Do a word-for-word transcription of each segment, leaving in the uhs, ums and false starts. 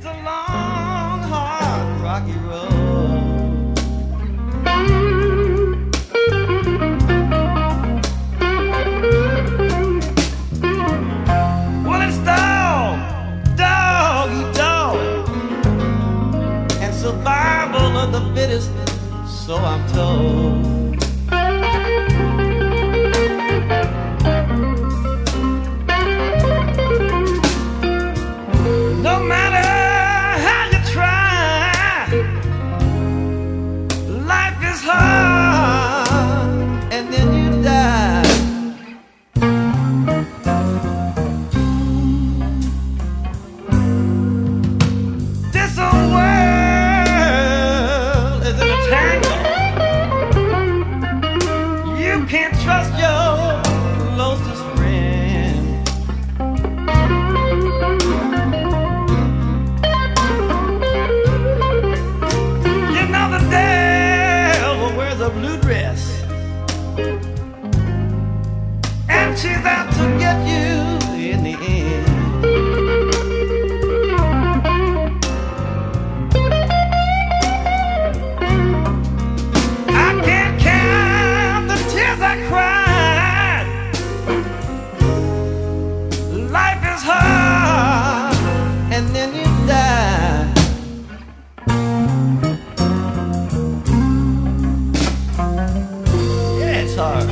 It's a long, hard, rocky road. Well, it's dog, dog eat dog, and survival of the fittest, so I'm told. No matter how you try, life is hard, and then you die. This old world is in a tangle. You can't trust your closest friend. You know the devil wears a blue dress, and she's out to get you in the end. I can't count the tears I cried. Life is hard, and then you die. Yeah, it's hard.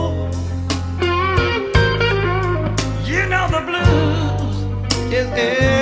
Yeah.